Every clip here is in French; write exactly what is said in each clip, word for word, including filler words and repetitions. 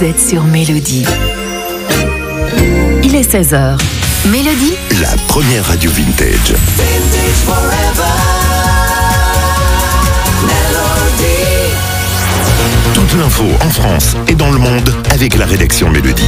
vous êtes sur Mélodie. Il est seize heures. Mélodie, la première radio vintage. Vintage forever. Mélodie. Toute l'info en France et dans le monde avec la rédaction Mélodie.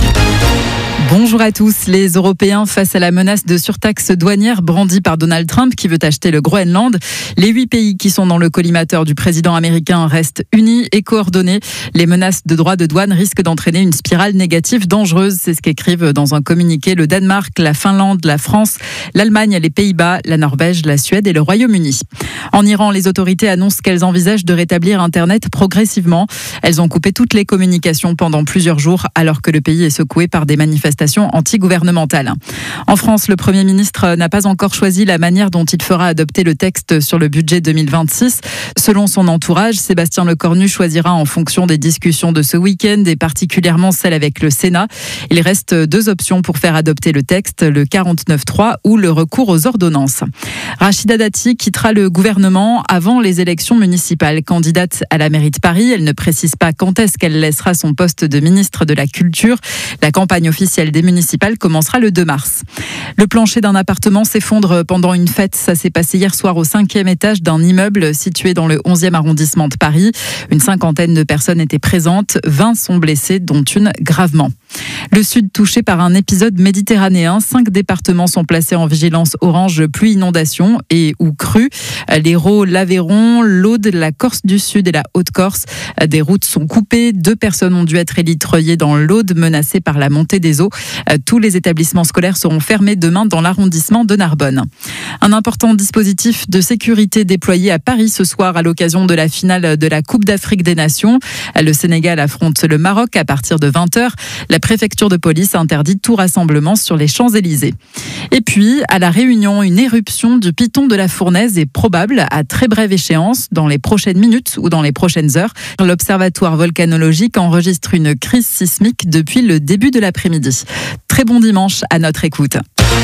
Bonjour à tous. Les Européens face à la menace de surtaxe douanière brandie par Donald Trump qui veut acheter le Groenland. Les huit pays qui sont dans le collimateur du président américain restent unis et coordonnés. Les menaces de droits de douane risquent d'entraîner une spirale négative dangereuse. C'est ce qu'écrivent dans un communiqué le Danemark, la Finlande, la France, l'Allemagne, les Pays-Bas, la Norvège, la Suède et le Royaume-Uni. En Iran, les autorités annoncent qu'elles envisagent de rétablir Internet progressivement. Elles ont coupé toutes les communications pendant plusieurs jours alors que le pays est secoué par des manifestations anti-gouvernementales. En France, le Premier ministre n'a pas encore choisi la manière dont il fera adopter le texte sur le budget deux mille vingt-six. Selon son entourage, Sébastien Lecornu choisira en fonction des discussions de ce week-end et particulièrement celle avec le Sénat. Il reste deux options pour faire adopter le texte, le quarante-neuf trois ou le recours aux ordonnances. Rachida Dati quittera le gouvernement avant les élections municipales. Candidate à la mairie de Paris, elle ne précise pas quand est-ce qu'elle laissera son poste de ministre de la Culture. La campagne officielle des municipales commencera le deux mars. Le plancher d'un appartement s'effondre pendant une fête. Ça s'est passé hier soir au cinquième étage d'un immeuble situé dans le onzième arrondissement de Paris. Une cinquantaine de personnes étaient présentes. vingt sont blessées, dont une gravement. Le sud touché par un épisode méditerranéen. Cinq départements sont placés en vigilance orange pluie inondation et ou crue. L'Hérault, l'Aveyron, l'Aude, la Corse du Sud et la Haute-Corse. Des routes sont coupées. Deux personnes ont dû être élitreuillées dans l'Aude, menacées par la montée des eaux. Tous les établissements scolaires seront fermés demain dans l'arrondissement de Narbonne. Un important dispositif de sécurité déployé à Paris ce soir à l'occasion de la finale de la Coupe d'Afrique des Nations. Le Sénégal affronte le Maroc à partir de vingt heures. La préfecture de police interdit tout rassemblement sur les Champs-Élysées. Et puis, à La Réunion, une éruption du piton de la Fournaise est probable à très brève échéance, dans les prochaines minutes ou dans les prochaines heures. L'Observatoire volcanologique enregistre une crise sismique depuis le début de l'après-midi. Très bon dimanche à notre écoute.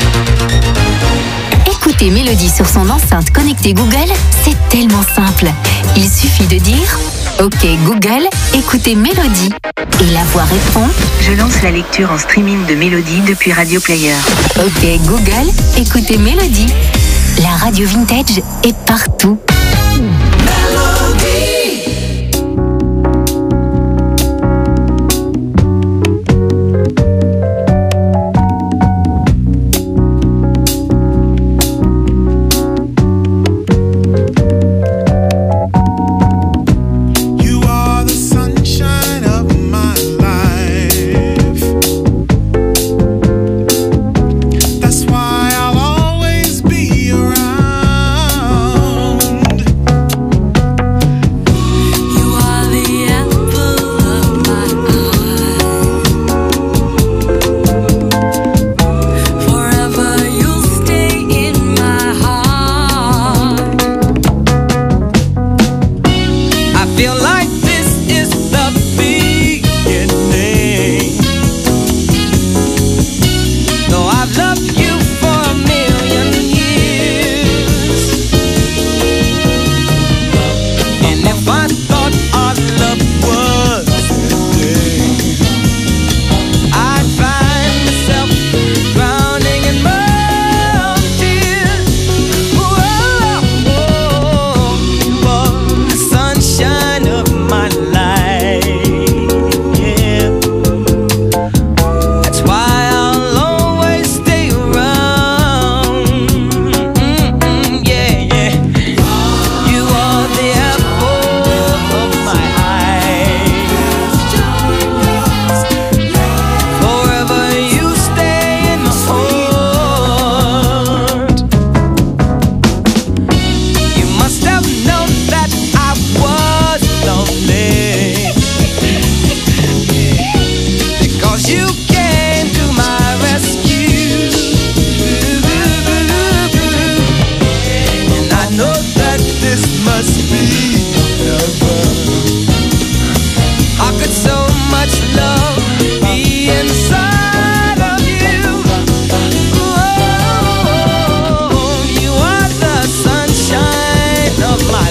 écoutez Mélodie sur son enceinte connectée Google, c'est tellement simple. Il suffit de dire « Ok Google, écoutez Mélodie » et la voix répond « Je lance la lecture en streaming de Mélodie depuis Radio Player. » Ok Google, écoutez Mélodie. La radio vintage est partout.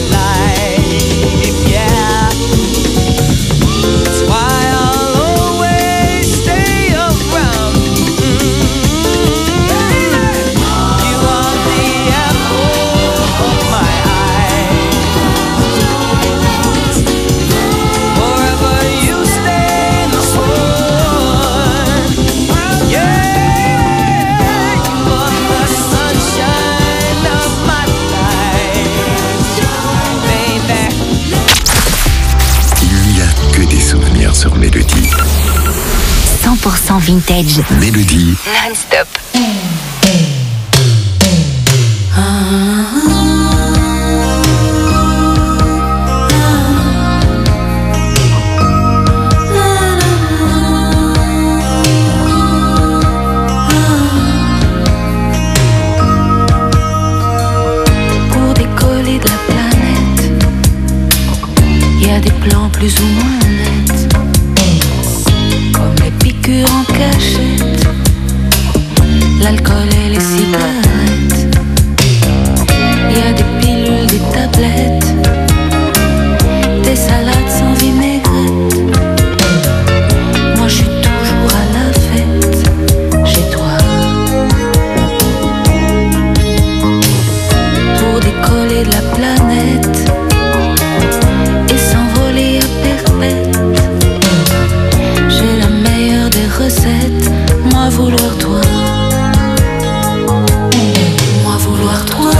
Why I'll always cent vintage. Mélodie. Non-stop. Pour décoller de la planète, il y a des plans plus ou moins nets, comme les piqûres en cachette, l'alcool et les cigarettes. Il y a des pilules, des tablettes, des salades sans vinaigrette. Moi je suis toujours à la fête chez toi. Pour décoller de la planète et s'envoler à perpète, j'ai la meilleure des recettes. Moi vouloir toi, moi vouloir toi.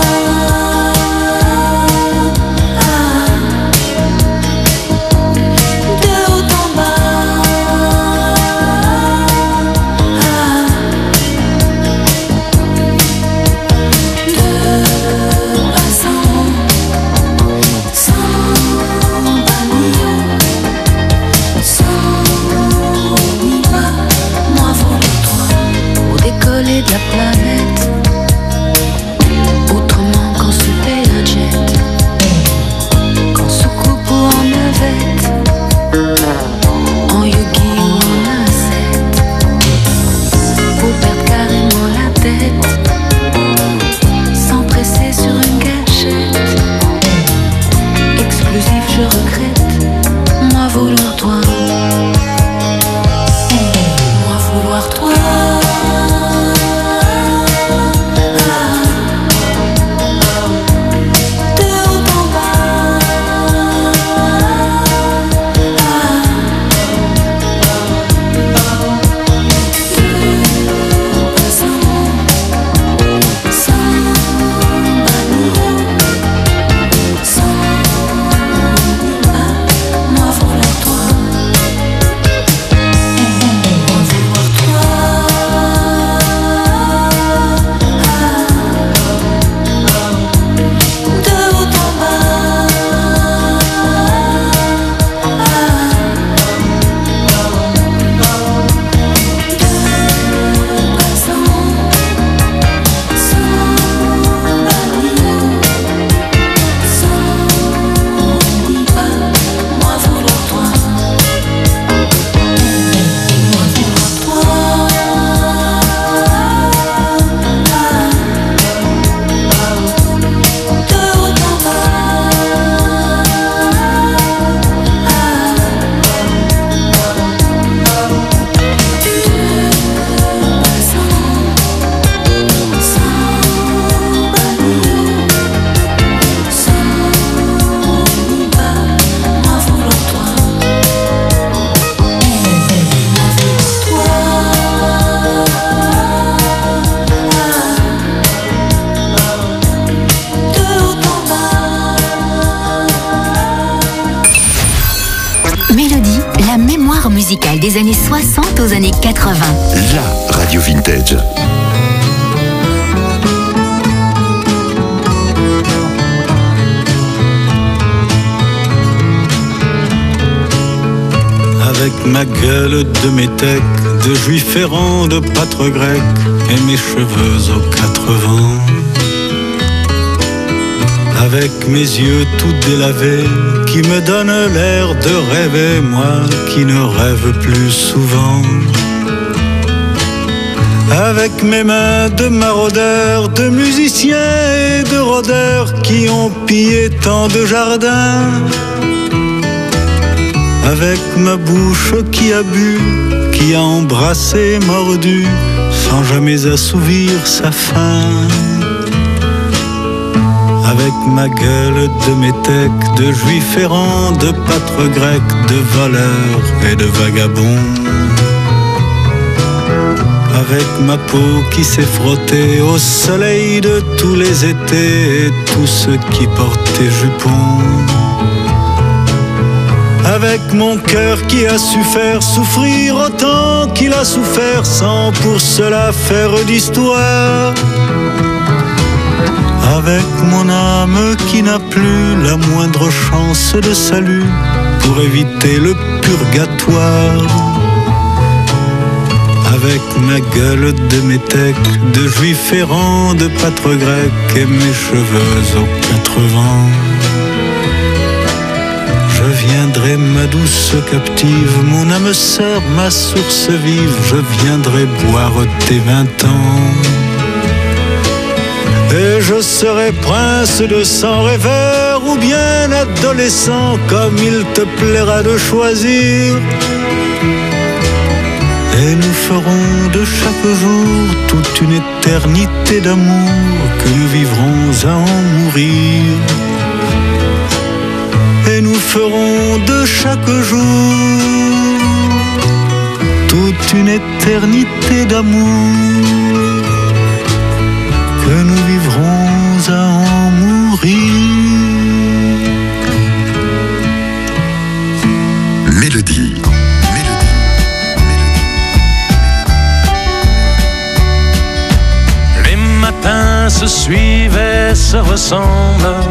De la planète, autrement qu'en superjet, qu'en soucoupe ou en navette, en yogi ou en ascète, pour perdre carrément la tête, sans presser sur une gâchette. Exclusif, je regrette, moi vouloir toi, moi vouloir toi. Musicale des années soixante aux années quatre-vingts. La radio vintage. Avec ma gueule de métèque, de juif errant, de pâtre grec, et mes cheveux aux quatre vents. Avec mes yeux tout délavés, qui me donnent l'air de rêver, moi qui ne rêve plus souvent. Avec mes mains de maraudeurs, de musiciens et de rôdeurs, qui ont pillé tant de jardins. Avec ma bouche qui a bu, qui a embrassé, mordu, sans jamais assouvir sa faim. Avec ma gueule de métèque, de juif errant, de pâtre grec, de voleur et de vagabond. Avec ma peau qui s'est frottée au soleil de tous les étés et tous ceux qui portaient jupons. avec mon cœur qui a su faire souffrir autant qu'il a souffert sans pour cela faire d'histoire. Avec mon âme qui n'a plus la moindre chance de salut pour éviter le purgatoire. Avec ma gueule de métèque, de juif errant, de pâtre grec et mes cheveux aux quatre vents. Je viendrai ma douce captive, mon âme sœur, ma source vive, je viendrai boire tes vingt ans. Et je serai prince de sang rêveur ou bien adolescent, comme il te plaira de choisir. Et nous ferons de chaque jour toute une éternité d'amour que nous vivrons à en mourir. Et nous ferons de chaque jour toute une éternité d'amour que nous vivrons à en mourir. Mélodie. Les matins se suivent et se ressemblent.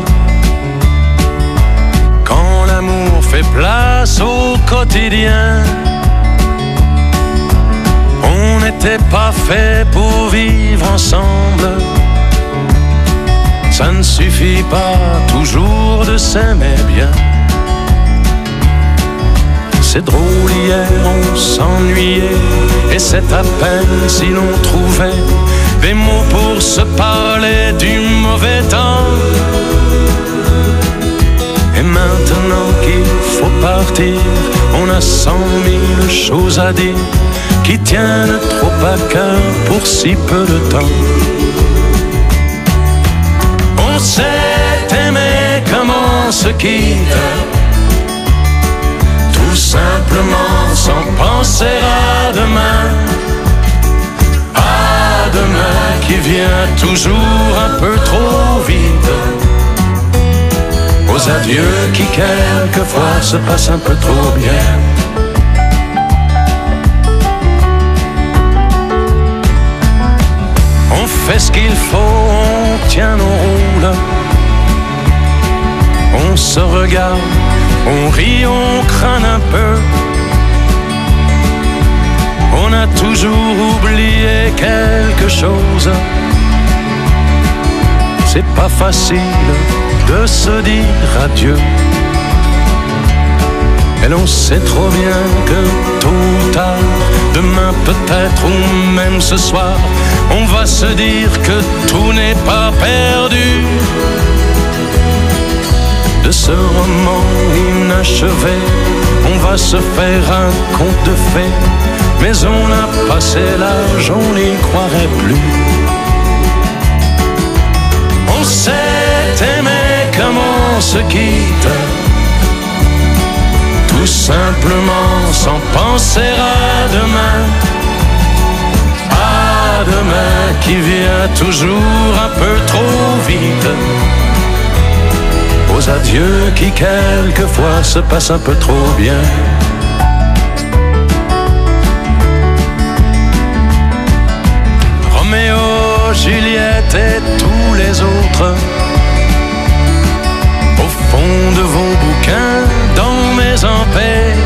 Quand l'amour fait place au quotidien, on n'était pas fait pour vivre ensemble. Ça ne suffit pas toujours de s'aimer bien. C'est drôle, hier on s'ennuyait, et c'est à peine si l'on trouvait des mots pour se parler du mauvais temps. Et maintenant qu'il faut partir, on a cent mille choses à dire qui tiennent trop à cœur pour si peu de temps. On s'est aimé comme on se quitte, tout simplement sans penser à demain. À demain qui vient toujours un peu trop vite. Aux adieux qui quelquefois se passent un peu trop bien. On fait ce qu'il faut, on tient nos rôles. On se regarde, on rit, on craint un peu. On a toujours oublié quelque chose. C'est pas facile de se dire adieu. Et l'on sait trop bien que tôt ou tard, demain peut-être ou même ce soir, on va se dire que tout n'est pas perdu. De ce roman inachevé, on va se faire un conte de fées, mais on a passé l'âge, on n'y croirait plus. On s'est aimé comme on se quitte, tout simplement sans penser à demain. À demain qui vient toujours un peu trop vite. Aux adieux qui quelquefois se passent un peu trop bien. Roméo, Juliette et tous les autres, au fond de vos bouquins, dans mes empêches,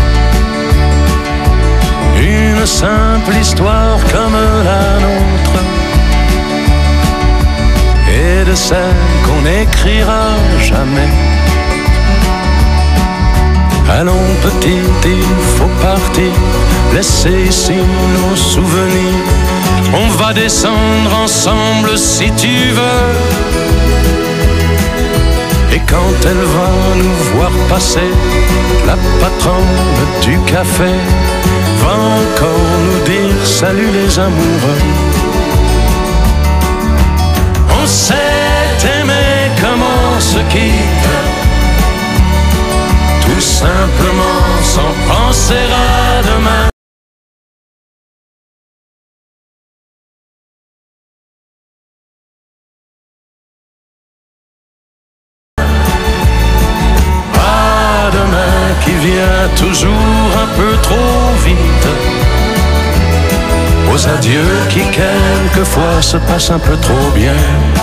une simple histoire comme la nôtre, et de celle qu'on n'écrira jamais. Allons petite, il faut partir, laisser ici nos souvenirs. On va descendre ensemble si tu veux. Et quand elle va nous voir passer, la patronne du café va encore nous dire salut les amoureux. On s'est aimé comme on se quitte, tout simplement sans penser à demain. À demain qui viens toujours un peu trop vite. Aux adieux qui quelquefois se passent un peu trop bien.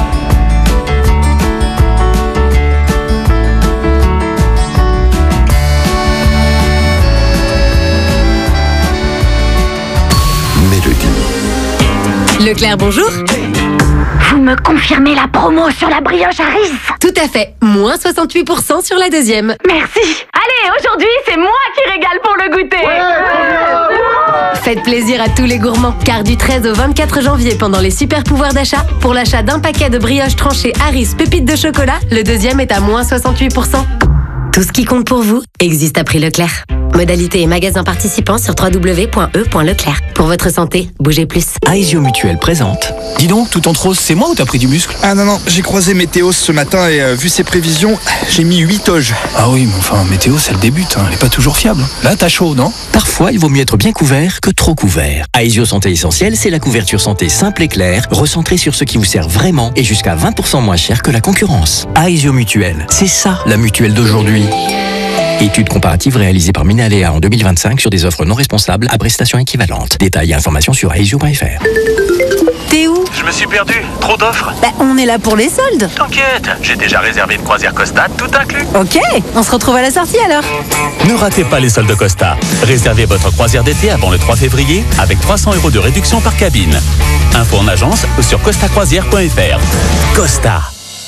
Leclerc, bonjour. Vous me confirmez la promo sur la brioche Harris? Tout à fait, moins soixante-huit pour cent sur la deuxième. Merci. Allez, aujourd'hui, c'est moi qui régale pour le goûter. Ouais. Faites plaisir à tous les gourmands, car du treize au vingt-quatre janvier, pendant les super pouvoirs d'achat, pour l'achat d'un paquet de brioches tranchées Harris pépites de chocolat, le deuxième est à moins soixante-huit pour cent. Tout ce qui compte pour vous existe à prix Leclerc. Modalité et magasins participants sur w w w point e point leclerc. Pour votre santé, bougez plus. Aesio Mutuelle présente. Dis donc, tout en rose, c'est moi ou t'as pris du muscle? Ah non, non, j'ai croisé Météos ce matin et euh, vu ses prévisions, j'ai mis huit oges. Ah oui, mais enfin, Météos, elle débute, hein, elle est pas toujours fiable. Là, t'as chaud, non? Parfois, il vaut mieux être bien couvert que trop couvert. Aesio Santé Essentielle, c'est la couverture santé simple et claire, recentrée sur ce qui vous sert vraiment et jusqu'à vingt pour cent moins cher que la concurrence. Aesio Mutuelle, c'est ça la mutuelle d'aujourd'hui. Étude comparative réalisée par Minaléa en deux mille vingt-cinq sur des offres non responsables à prestations équivalentes. Détails et informations sur aesio point f r. T'es où? Je me suis perdu, trop d'offres. Bah, on est là pour les soldes. T'inquiète, j'ai déjà réservé une croisière Costa, tout inclus. Ok, on se retrouve à la sortie alors. Ne ratez pas les soldes Costa. Réservez votre croisière d'été avant le trois février avec trois cents euros de réduction par cabine. Info en agence ou sur costa croisière point f r. Costa.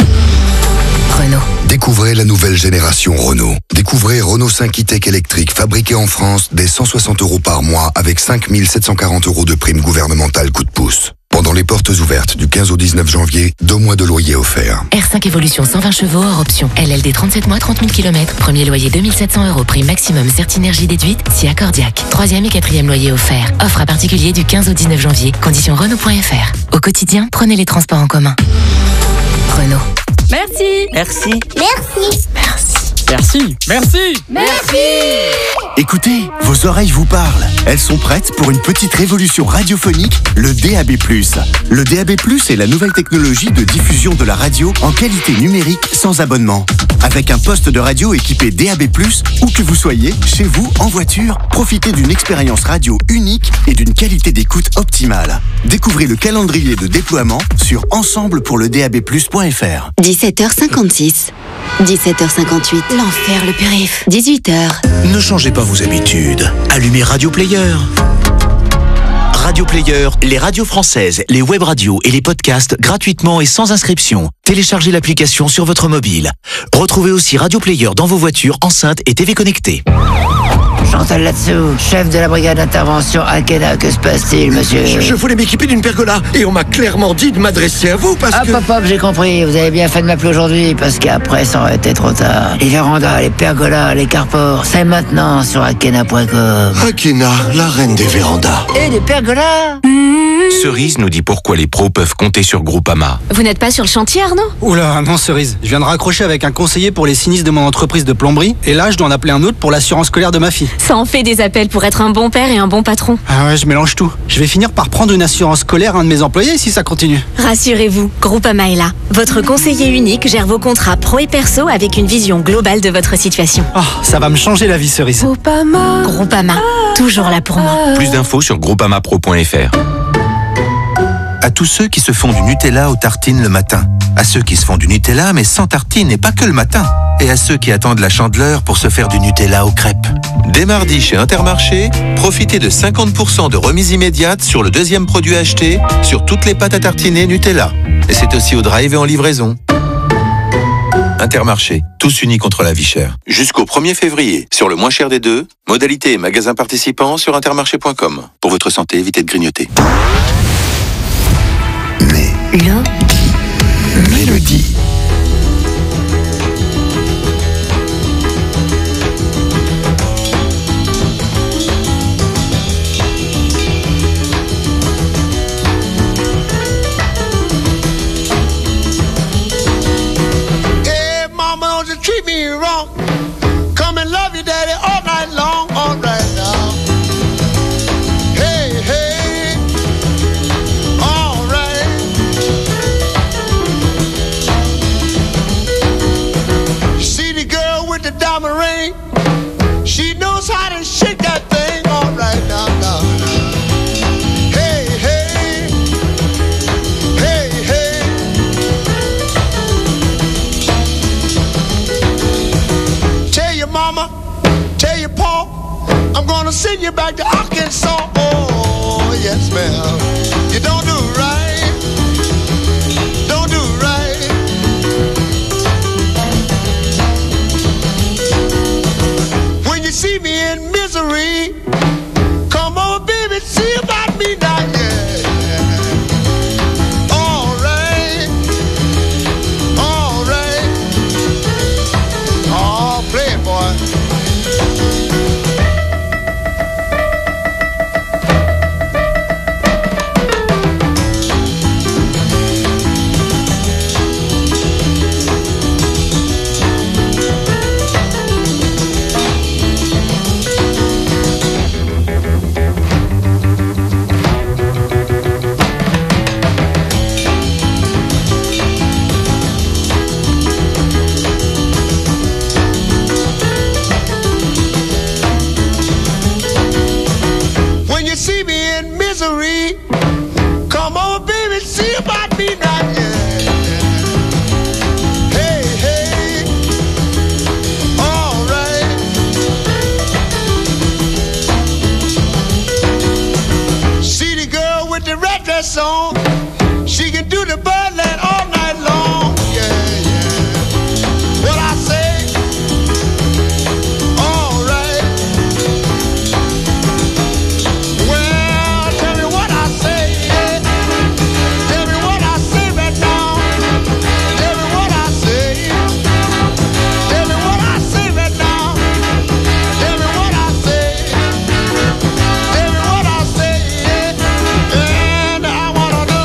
Renault. Découvrez la nouvelle génération Renault. Découvrez Renault cinq e-Tech électrique fabriqué en France dès cent soixante euros par mois avec cinq mille sept cent quarante euros de prime gouvernementale coup de pouce. Pendant les portes ouvertes du quinze au dix-neuf janvier, deux mois de loyer offerts. R cinq Evolution cent vingt chevaux hors option. L L D trente-sept mois, trente mille kilomètres. Premier loyer deux mille sept cents euros. Prime maximum Certinergie déduite si accordiaque. Troisième et quatrième loyer offert. Offre à particulier du quinze au dix-neuf janvier. Conditions Renault point f r. Au quotidien, prenez les transports en commun. Renault. Merci. Merci. Merci. Merci. Merci. Merci. Merci. Écoutez, vos oreilles vous parlent. Elles sont prêtes pour une petite révolution radiophonique, le D A B plus. Le D A B plus est la nouvelle technologie de diffusion de la radio en qualité numérique sans abonnement. Avec un poste de radio équipé D A B plus, où que vous soyez, chez vous, en voiture, profitez d'une expérience radio unique et d'une qualité d'écoute optimale. Découvrez le calendrier de déploiement sur ensemble pour le D A B plus point f r. dix-sept heures cinquante-six. dix-sept heures cinquante-huit. L'enfer, le périph. dix-huit heures. Ne changez pas vos habitudes. Allumez Radio Player. Radio Player, les radios françaises, les web radios et les podcasts gratuitement et sans inscription. Téléchargez l'application sur votre mobile. Retrouvez aussi Radio Player dans vos voitures, enceintes et T V connectées. Chantal là-dessous, chef de la brigade d'intervention Akena, que se passe-t-il, monsieur? Je, je voulais m'équiper d'une pergola et on m'a clairement dit de m'adresser à vous parce hop, que... Hop, hop, j'ai compris. Vous avez bien fait de m'appeler aujourd'hui parce qu'après, ça aurait été trop tard. Les vérandas, les pergolas, les carports, c'est maintenant sur akena point com. Akena, la reine des vérandas. Et des pergolas. Cerise nous dit pourquoi les pros peuvent compter sur Groupama. Vous n'êtes pas sur le chantier, Arnaud? Oula, non Cerise. Je viens de raccrocher avec un conseiller pour les sinistres de mon entreprise de plomberie et là, je dois en appeler un autre pour l'assurance scolaire de ma fille. Ça en fait des appels pour être un bon père et un bon patron. Ah ouais, je mélange tout. Je vais finir par prendre une assurance scolaire à un de mes employés si ça continue. Rassurez-vous, Groupama est là. Votre conseiller unique gère vos contrats pro et perso avec une vision globale de votre situation. Oh, ça va me changer la vie, Cerise. Groupama. Groupama, toujours là pour moi. Plus d'infos sur groupama pro point f r. À tous ceux qui se font du Nutella aux tartines le matin. À ceux qui se font du Nutella mais sans tartines et pas que le matin. Et à ceux qui attendent la Chandeleur pour se faire du Nutella aux crêpes. Dès mardi chez Intermarché, profitez de cinquante pour cent de remise immédiate sur le deuxième produit acheté sur toutes les pâtes à tartiner Nutella. Et c'est aussi au drive et en livraison. Intermarché, tous unis contre la vie chère. Jusqu'au premier février, sur le moins cher des deux, modalités et magasins participants sur intermarché point com. Pour votre santé, évitez de grignoter. Le Mélodie. Hey, mama, don't you treat me wrong. Come and love you, daddy, all night long, all right now. Hey, hey, all right. See the girl with the diamond ring? She send you back to Arkansas. Oh, yes, ma'am. You don't do right. Don't do right. When you see me in misery, come on, baby, see about me now, yeah. All right. All right. Oh, play it, boy. See me in misery. Come on, baby, see about me now. Yeah. Hey, hey. All right. See the girl with the red dress on. She can do the birdland all night long. Yeah, yeah. What I say? And I wanna know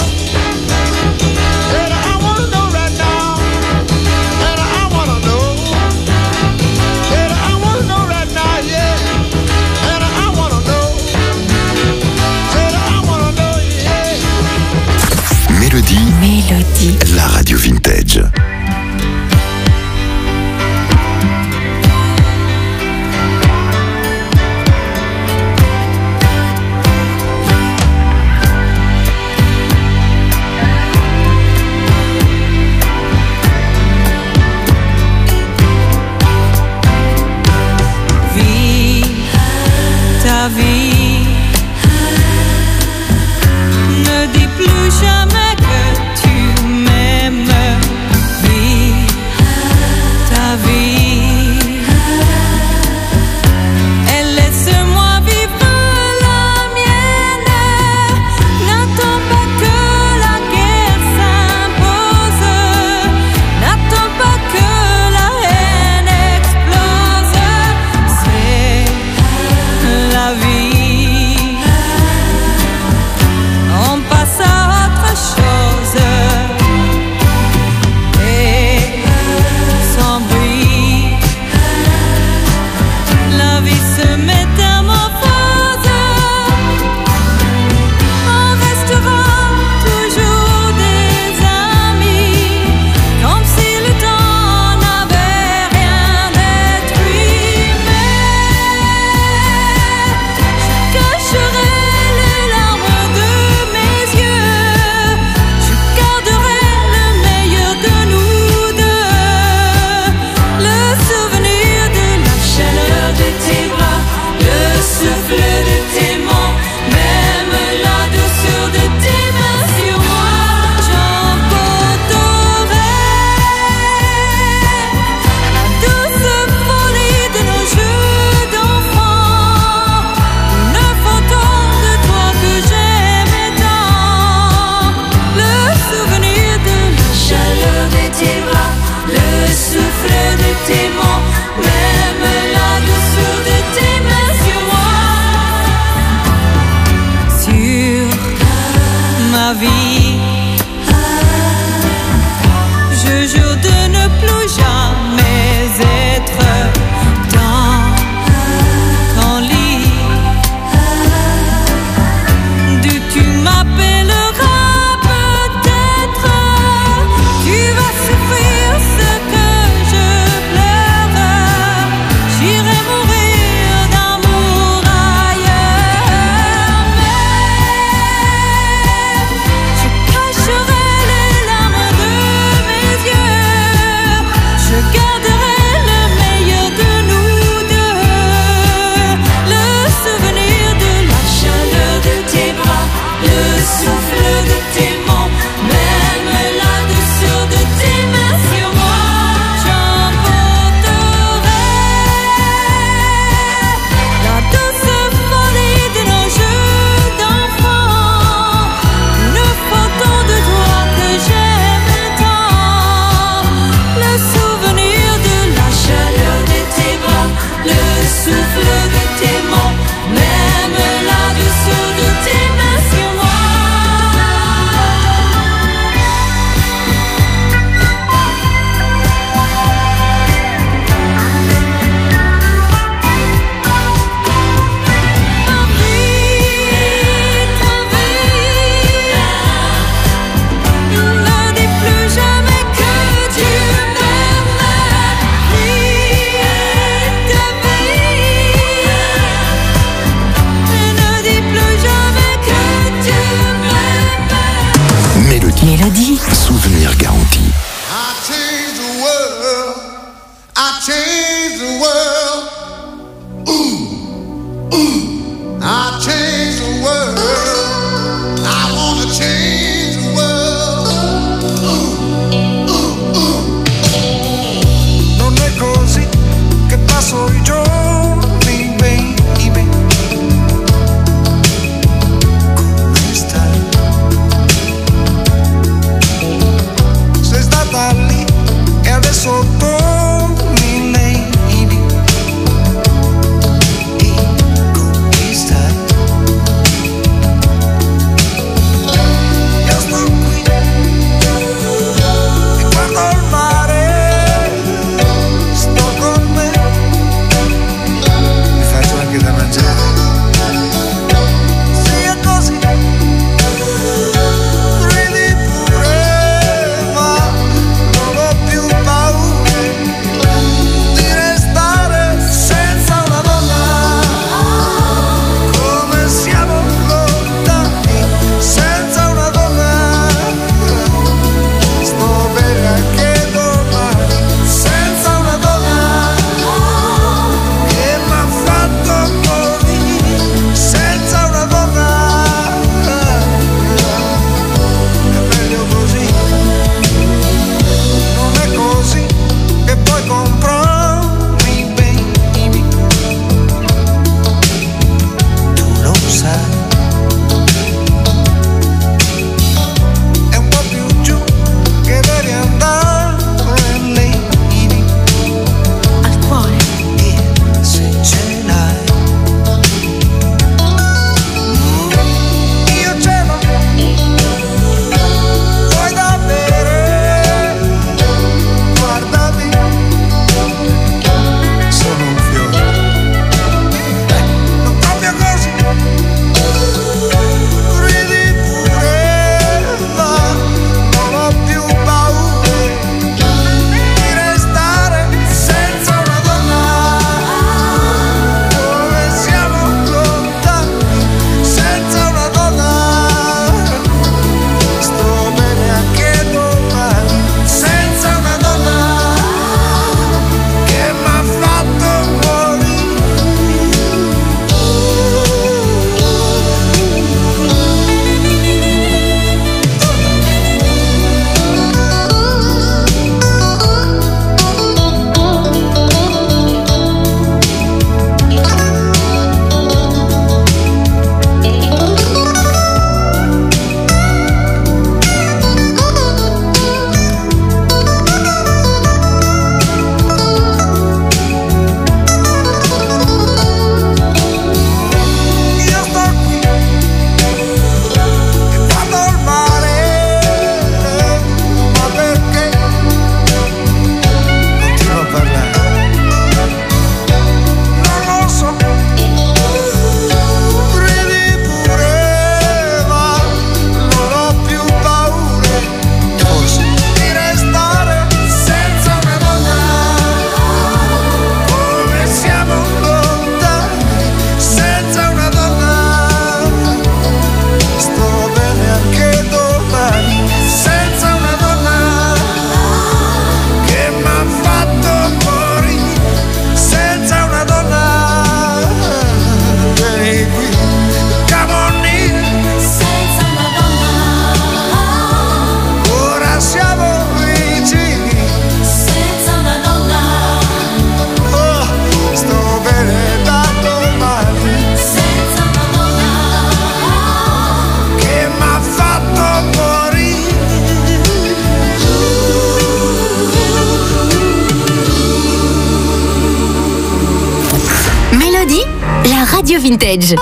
Mélodie, la radio vintage.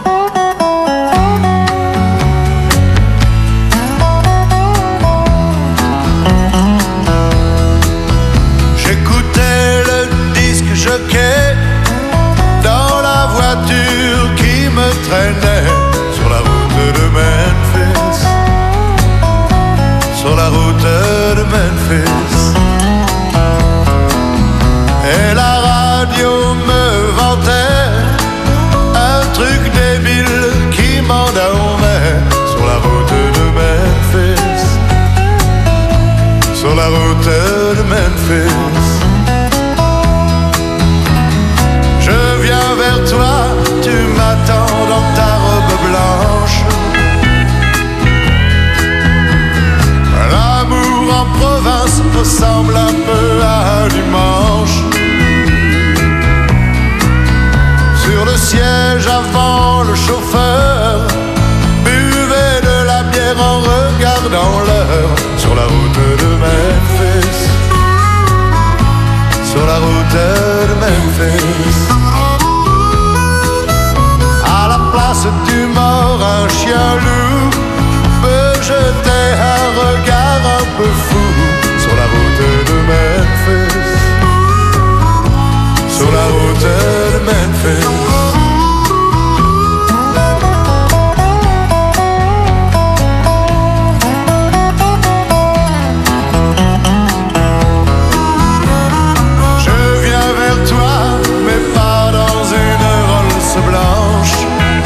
J'écoutais le disque jockey dans la voiture qui me traînait sur la route de Memphis, sur la route de Memphis. Et la radio me vantait un truc débile qui m'endormait sur la route de Memphis, sur la route de Memphis. Je viens vers toi, tu m'attends dans ta robe blanche. L'amour en province ressemble un peu à un dimanche. Sur le siège avant, le chauffeur buvait de la bière en regardant l'heure. Sur la route de Memphis, sur la route de Memphis. À la place du mort, un chien loup me jetait un regard un peu fou. Sur la route de Memphis, sur la route de Memphis. Je viens vers toi, mais pas dans une Rolls blanche,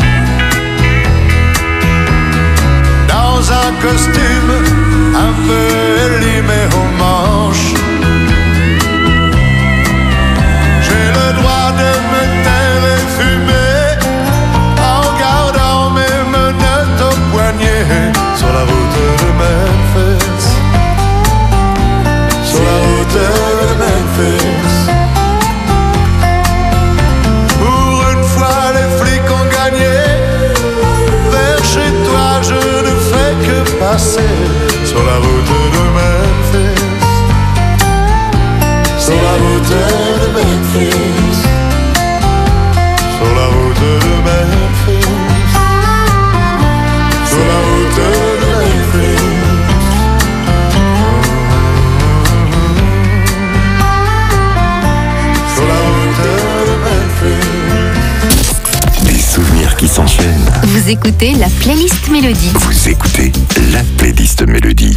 dans un costume un peu élimé aux manches. J'ai le droit de me taire et fumer en gardant mes menottes au poignet. Sur la route de Memphis, sur la route de Memphis. Pour une fois les flics ont gagné, vers chez toi je ne fais que passer. Sur la route de Memphis, sur la route de Memphis, sur la route de Memphis, sur la route de Memphis. Sur la route de Memphis. Des souvenirs qui s'enchaînent. Vous écoutez la playlist Mélodie. Vous écoutez la playlist Mélodie.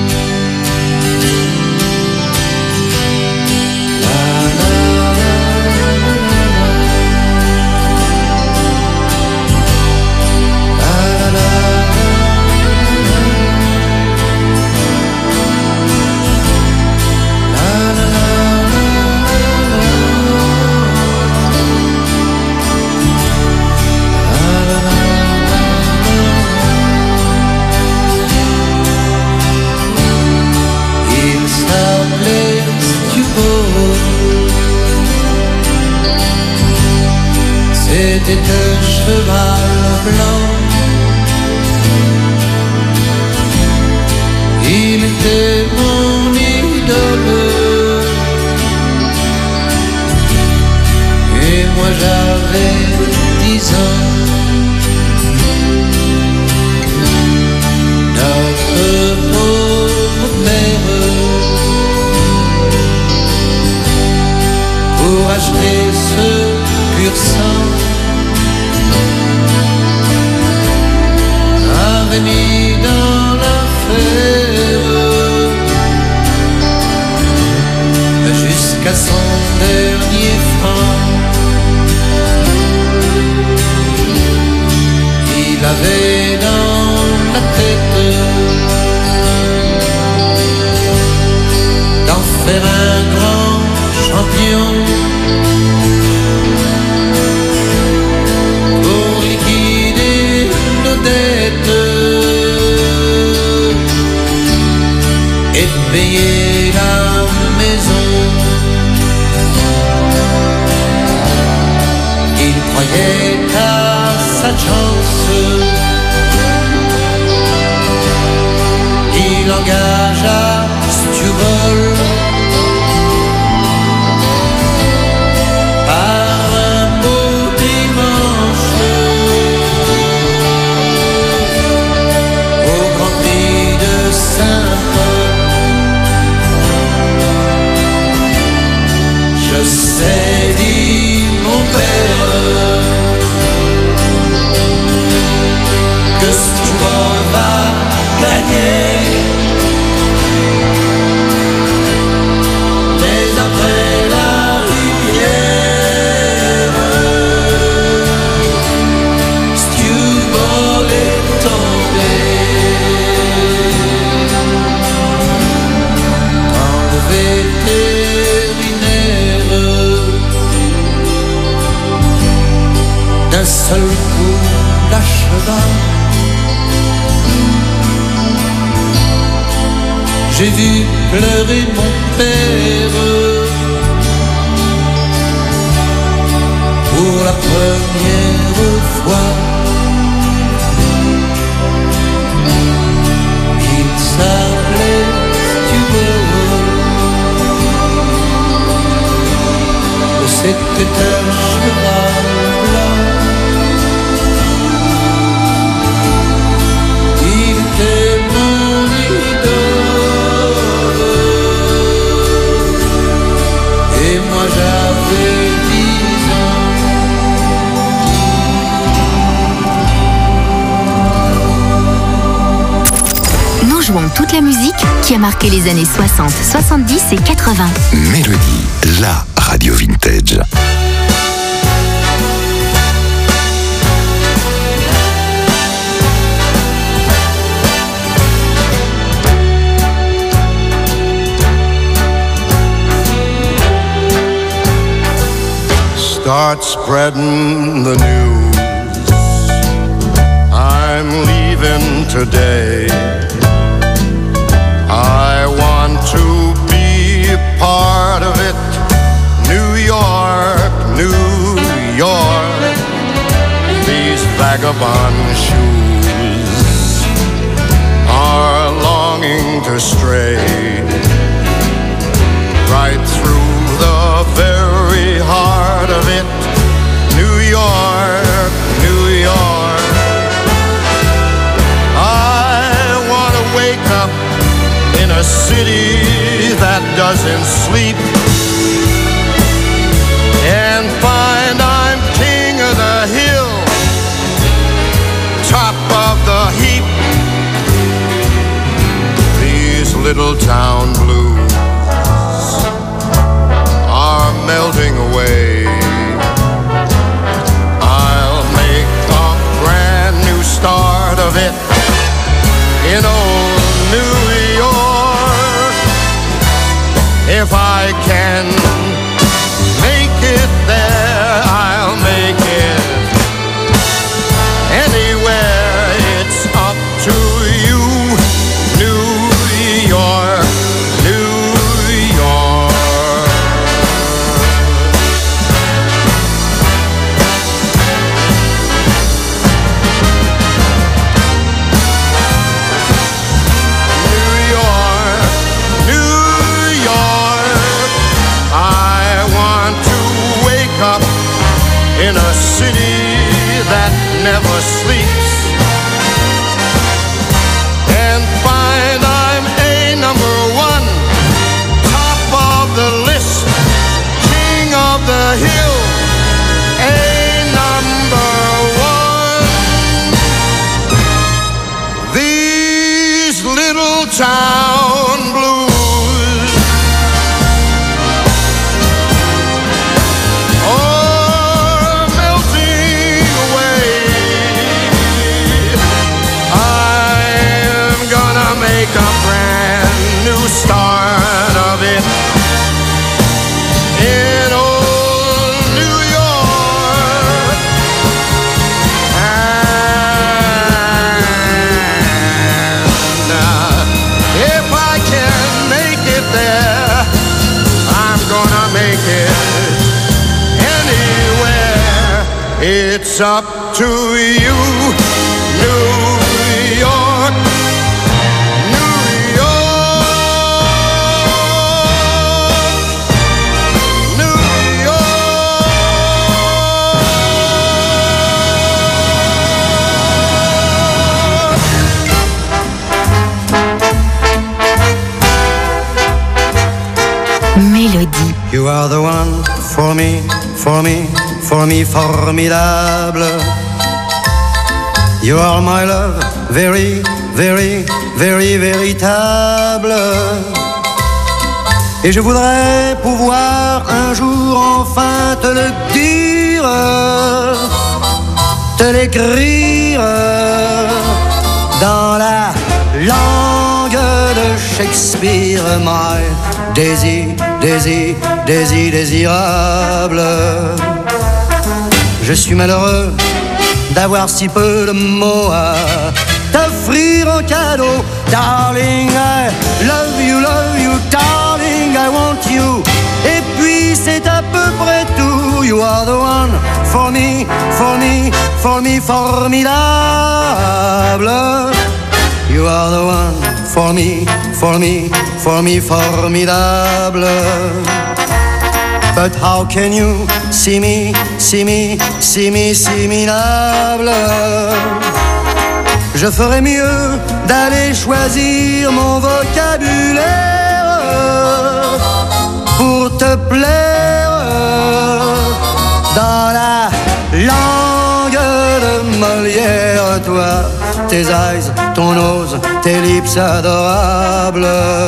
C'était un cheval blanc. Il était mon idole. Et moi j'avais dix ans. Notre pauvre père, pour acheter ce pur sang, avait mis dans l'affaire jusqu'à son dernier franc. Il avait dans la tête d'en faire un grand champion, pour liquider nos dettes et payer la maison. Il croyait à sa chance. Il engagea Stewart Je sais, dit mon père, que tu vas gagner. Mais après la rivière, Stewball est tombé dans le vétérinaire. D'un seul coup l'acheva. J'ai vu pleurer mon père pour la première fois. Il s'appelait Stewball, c'était un cheval blanc. Il était mon idole et moi j'avais dix ans. Nous jouons toute la musique qui a marqué les années soixante, soixante-dix et quatre-vingts. Mélodie, la radio vintage. Start spreading the news. I'm leaving today. I want to be a part of it. New York, New York. These vagabond shoes are longing to stray right through the very heart of it. New York, New York. I want to wake up in a city that doesn't sleep and find I'm king of the hill, top of the heap. These little town blues are melting away. I'll make a brand new start of it in old New York. If I can make it there, I'll make it anywhere. It's up to you, New York, New York. In a city that never sleeps and find I'm a number one, top of the list, king of the hill, a number one. These little town blues start of it in old New York. And uh, if I can make it there, I'm gonna make it anywhere. It's up to you, New York. Mélodie. You You are the one for me, for me, for me, formidable. You are my love, very, very, very, véritable. Et je voudrais pouvoir un jour enfin te le dire, te l'écrire dans la langue de Shakespeare. My Daisy, Daisy, Daisy, désirable. Je suis malheureux d'avoir si peu de mots à t'offrir en cadeau. Darling, I love you, love you, darling, I want you. Et puis c'est à peu près tout. You are the one for me, for me, for me, formidable. You are the one for me, for me, for me, formidable. But how can you see me, see me, see me, see me minable? Je ferais mieux d'aller choisir mon vocabulaire pour te plaire dans la langue de Molière. Toi, tes eyes, ton nose, tes lips adorables.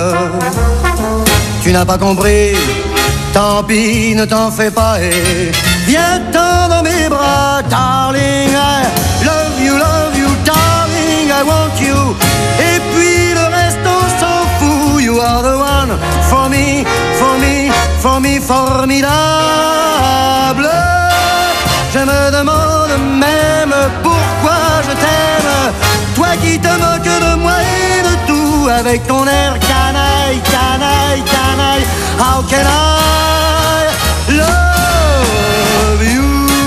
Tu n'as pas compris, tant pis, ne t'en fais pas et viens-t'en dans mes bras. Darling, I love you, love you, darling, I want you. Et puis le reste on s'en fout. You are the one for me, for me, for me, formidable. Je me demande même pourquoi je t'aime, toi qui te moques de moi et de tout, avec ton air canaille, canaille, canaille. How can I love you?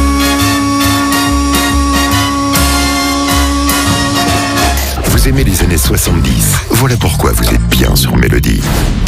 Vous aimez les années soixante-dix, voilà pourquoi vous êtes bien sur Mélodie.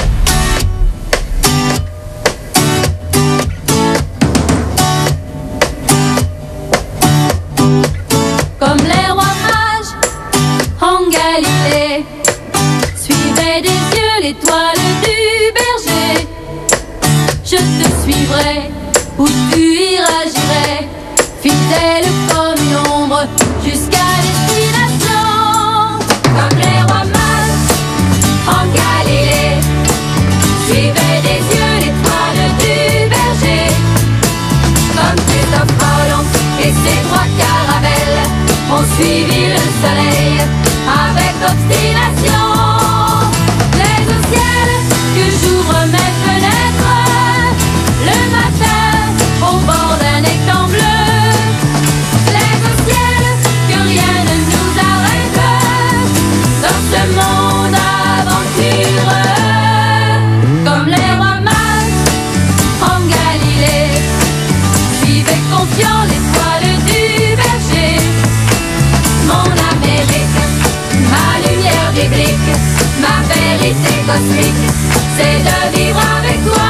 Comme les rois mages en Galilée, suivez des yeux l'étoile du berger. Je te suivrai, où tu iras j'irai, fidèle comme une ombre jusqu'à destination. Comme les rois mages en Galilée, suivez des yeux l'étoile du berger. Comme Christophe Colomb et ses trois caravelles ont suivi le soleil avec obstination. Les au ciel que j'ouvre mes fenêtres le matin au bord d'un étang bleu. Les au ciel que rien ne nous arrête dans ce monde aventureux. Comme les rois mages en Galilée, suivez confiant l'étoile du berger. Mon Amérique, ma lumière biblique, ma vérité cosmique, c'est de vivre avec toi.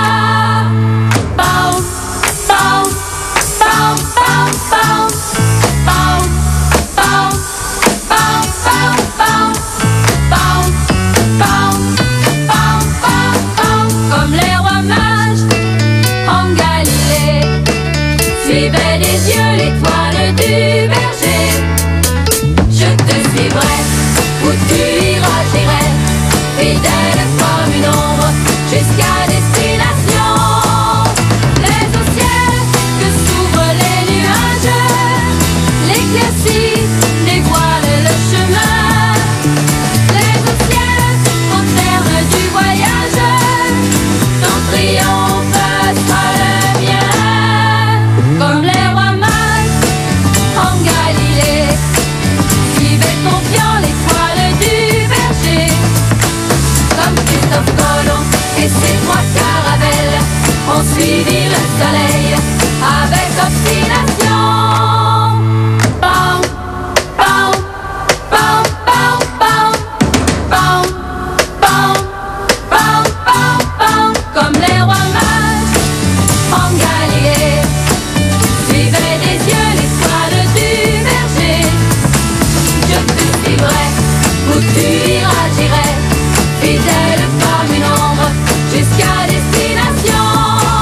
Pow, pow, pow, pow, pow, pow, pow, pow, pow, pow, pow, pow, pow, pow, pow. Comme les rois mages en Galilée, suivez des yeux l'étoile du berger. Je te suivrai, où tu iras j'irai, fidèle comme une ombre jusqu'à destination. Les au ciel que s'ouvrent les nuages, l'éclaircie dévoile le chemin. Les au ciel au terme du voyage, ton triomphe sera le mien. Comme les rois mages en Galilée, suivez confiant l'étoile du berger. Comme Christophe Colomb et ses trois caravelles ont suivi le soleil avec obstination. Pow, pow, pow, pow, pow, pow, pow, pow, pow, pow. Comme les rois mages en Galilée, suivez des yeux l'étoile du berger. Je te suivrai, où tu iras j'irai, fidèle comme une ombre jusqu'à destination.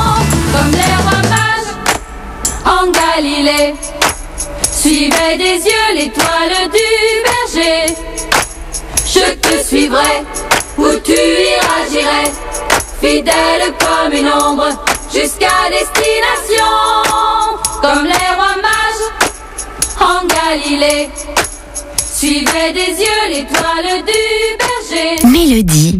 Galilée. Suivais des yeux l'étoile du berger. Je te suivrai, où tu iras j'irai, fidèle comme une ombre, jusqu'à destination. Comme les rois mages en Galilée, suivais des yeux l'étoile du berger. Mélodie.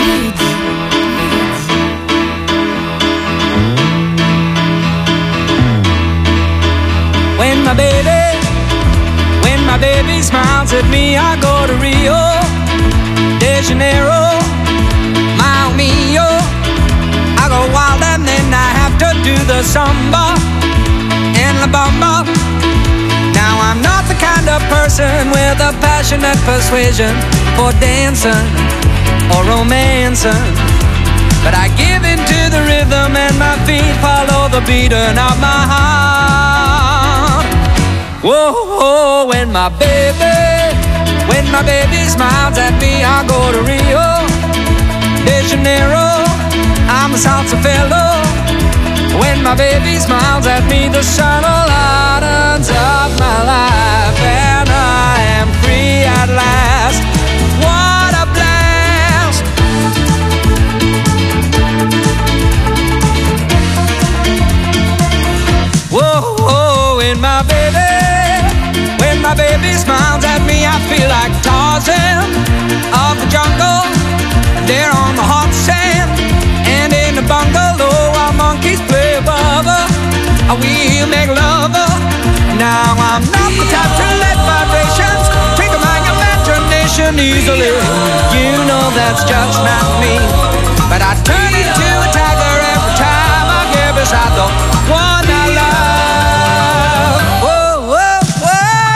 When my baby, when my baby smiles at me, I go to Rio de Janeiro, Mile Mio. I go wild and then I have to do the samba and la bamba. Now I'm not the kind of person with a passionate persuasion for dancing or romancing, but I give into the rhythm and my feet follow the beating of my heart. Whoa, whoa, when my baby, when my baby smiles at me, I go to Rio de Janeiro, I'm a salsa fellow. When my baby smiles at me, the sun lightens up my life, and I am free at last. What a blast! Whoa, whoa, when my baby, when my baby smiles at me, I feel like Tarzan of the jungle. There on the hot sand, and in the bungalow, our monkeys play bubba. We make love. Now I'm not the type to let vibrations trigger my imagination easily. You know that's just not me. But I turn into a tiger every time I get beside the one I love. Whoa, whoa, whoa.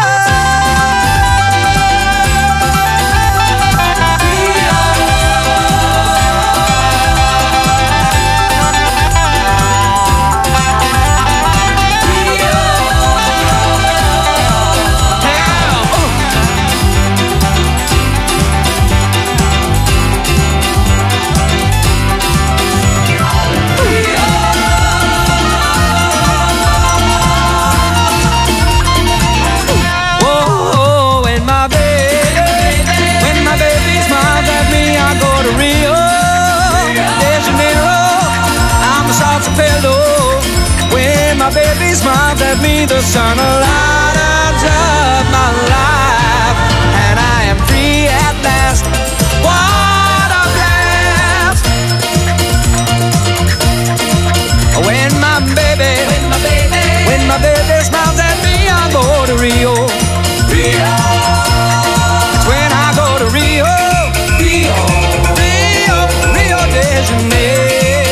My baby smiles at me, the sun lightens up my life, and I am free at last. What a blast! When my baby, when my baby, when my baby smiles at me, I go to Rio. Rio. It's when I go to Rio. Rio. Rio, Rio de Janeiro.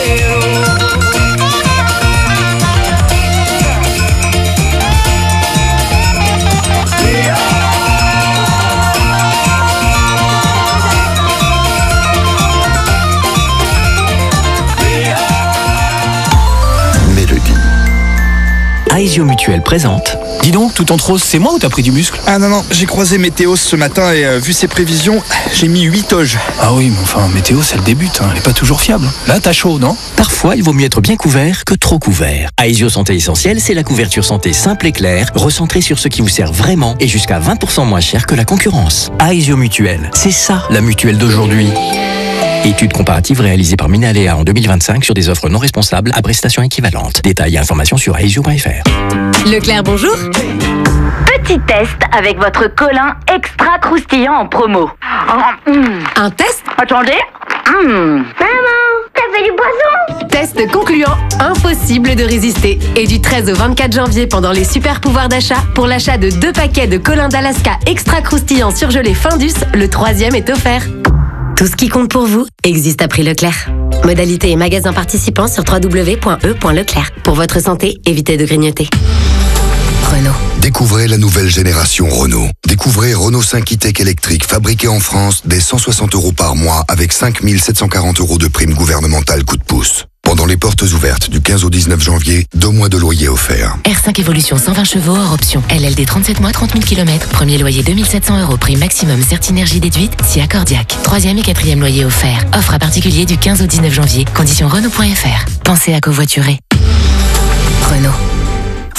Aesio Mutuel présente. Dis donc, tout en rose, c'est moi ou t'as pris du muscle? Ah non, non, j'ai croisé Météos ce matin et euh, vu ses prévisions, j'ai mis huit toges. Ah oui, mais enfin, Météos, elle débute, hein, elle est pas toujours fiable. Là, t'as chaud, non? Parfois, il vaut mieux être bien couvert que trop couvert. Aesio Santé Essentielle, c'est la couverture santé simple et claire, recentrée sur ce qui vous sert vraiment et jusqu'à vingt pour cent moins cher que la concurrence. Aesio Mutuel, c'est ça, la mutuelle d'aujourd'hui. Étude comparative réalisée par Minalea en deux mille vingt-cinq sur des offres non responsables à prestations équivalentes. Détails et informations sur aesio point f r. Leclerc, bonjour. Petit test avec votre colin extra croustillant en promo. Oh, mm. Un test? Attendez. Mm. Maman, t'as fait du poisson? Test concluant, impossible de résister. Et du treize au vingt-quatre janvier, pendant les super pouvoirs d'achat, pour l'achat de deux paquets de colin d'Alaska extra croustillant surgelé Findus, le troisième est offert. Tout ce qui compte pour vous existe à prix Leclerc. Modalité et magasins participants sur w w w point e point leclerc. Pour votre santé, évitez de grignoter. Renault. Découvrez la nouvelle génération Renault. Découvrez Renault cinq e-Tech électrique fabriqué en France dès cent soixante euros par mois avec cinq mille sept cent quarante euros de prime gouvernementale coup de pouce. Pendant les portes ouvertes du quinze au dix-neuf janvier, deux mois de loyer offerts. R cinq Evolution cent vingt chevaux hors option. L L D trente-sept mois, trente mille kilomètres. Premier loyer deux mille sept cents euros. Prime maximum Certinergie déduite si accordiaque. Troisième et quatrième loyer offert. Offre à particulier du quinze au dix-neuf janvier. Conditions Renault point f r. Pensez à covoiturer. Renault.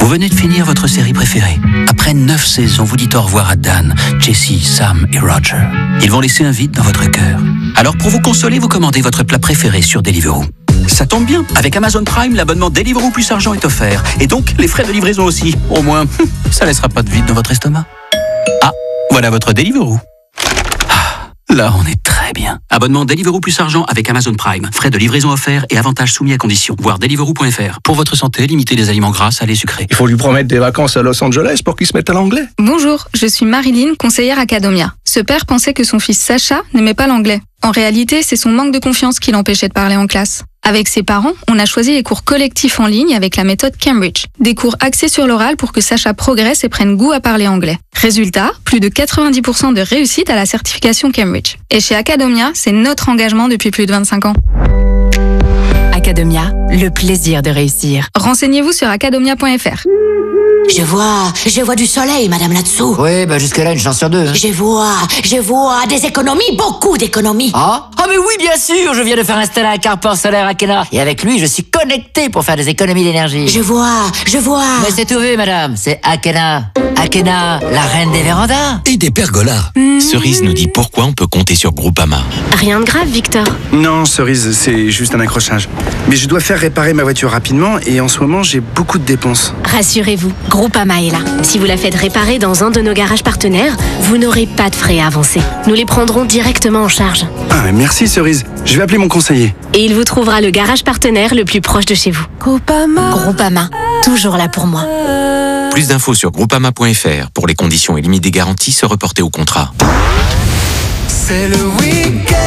Vous venez de finir votre série préférée. Après neuf saisons, vous dites au revoir à Dan, Jessie, Sam et Roger. Ils vont laisser un vide dans votre cœur. Alors pour vous consoler, vous commandez votre plat préféré sur Deliveroo. Ça tombe bien, avec Amazon Prime, l'abonnement Deliveroo plus argent est offert. Et donc, les frais de livraison aussi. Au moins, ça laissera pas de vide dans votre estomac. Ah, voilà votre Deliveroo. Ah, là, on est très bien. Abonnement Deliveroo plus argent avec Amazon Prime. Frais de livraison offerts et avantages soumis à conditions. Voir deliveroo point f r. Pour votre santé, limitez les aliments gras, salés, sucrés. Il faut lui promettre des vacances à Los Angeles pour qu'il se mette à l'anglais. Bonjour, je suis Marilyn, conseillère Academia. Ce père pensait que son fils Sacha n'aimait pas l'anglais. En réalité, c'est son manque de confiance qui l'empêchait de parler en classe. Avec ses parents, on a choisi les cours collectifs en ligne avec la méthode Cambridge. Des cours axés sur l'oral pour que Sacha progresse et prenne goût à parler anglais. Résultat, plus de quatre-vingt-dix pour cent de réussite à la certification Cambridge. Et chez Academia, c'est notre engagement depuis plus de vingt-cinq ans. Academia, le plaisir de réussir. Renseignez-vous sur academia point f r. Je vois, je vois du soleil, madame là-dessous. Oui, bah jusque-là, une chance sur deux. Hein. Je vois, je vois des économies, beaucoup d'économies. Ah Ah mais oui, bien sûr, je viens de faire installer un carport solaire à Akena. Et avec lui, je suis connecté pour faire des économies d'énergie. Je vois, je vois. Mais c'est tout vu, madame, c'est Akena. Akena, la reine des vérandas. Et des pergolas. Mmh. Cerise nous dit pourquoi on peut compter sur Groupama. Rien de grave, Victor. Non, Cerise, c'est juste un accrochage. Mais je dois faire réparer ma voiture rapidement et en ce moment, j'ai beaucoup de dépenses. Rassurez-vous, Groupama est là. Si vous la faites réparer dans un de nos garages partenaires, vous n'aurez pas de frais à avancer. Nous les prendrons directement en charge. Ah, merci Cerise. Je vais appeler mon conseiller. Et il vous trouvera le garage partenaire le plus proche de chez vous. Groupama. Groupama, toujours là pour moi. Plus d'infos sur groupama point f r. Pour les conditions et limites des garanties, se reporter au contrat. C'est le week-end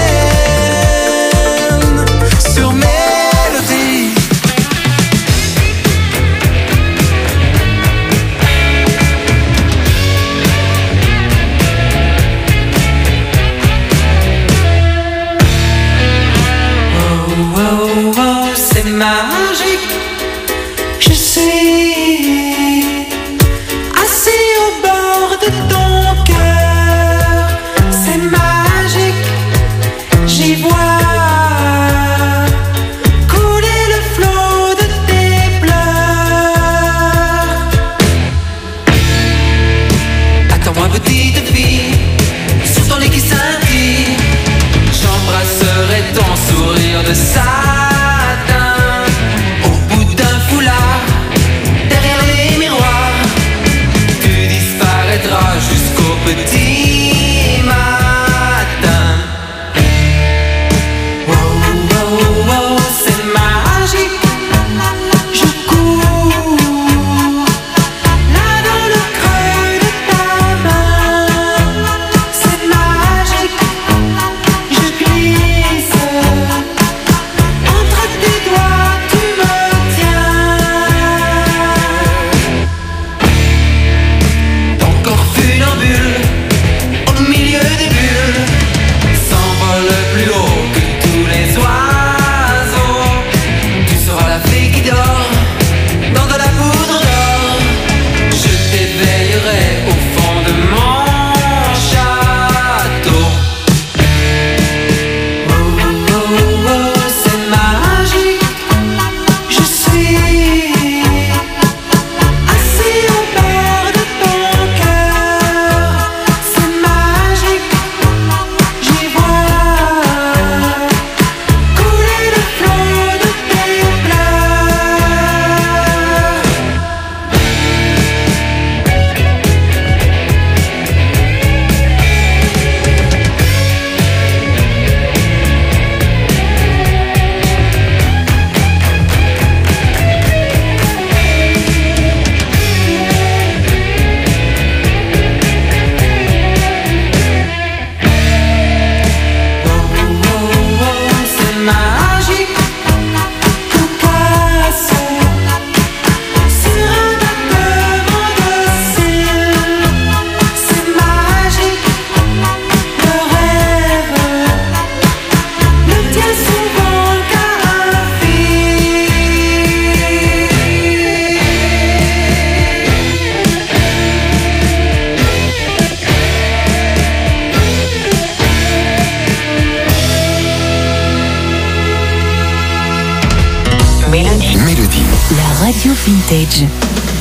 sur Mélodie. Oh, oh, oh, c'est magique. Je suis assis au bord de ton cœur. C'est magique. J'y vois couler le flot de tes pleurs. Attends-moi, petite fille, sur ton lit qui scintille. J'embrasserai ton sourire de satin. Au bout d'un foulard, derrière les miroirs, tu disparaîtras jusqu'au petit matin. Wow, wow, wow, c'est magique. Je cours là dans le creux de ta main. C'est magique. Je glisse entre tes doigts, tu me tiens. Ton corps funambule au milieu des bulles s'envole plus haut que tous les oiseaux. Tu seras la fée qui dort dans de la poudre d'or. Je t'éveillerai au fond de mon château. Oh, oh, oh, c'est magique. Je suis assis au bord de ton cœur. C'est magique. J'y vois couler le flot de tes pleurs. C'est magique, cocasse, sur un battement de cils. C'est magique, le rêve ne tient souvent qu'à un fil. Mélodie. Mélodie. La radio vintage.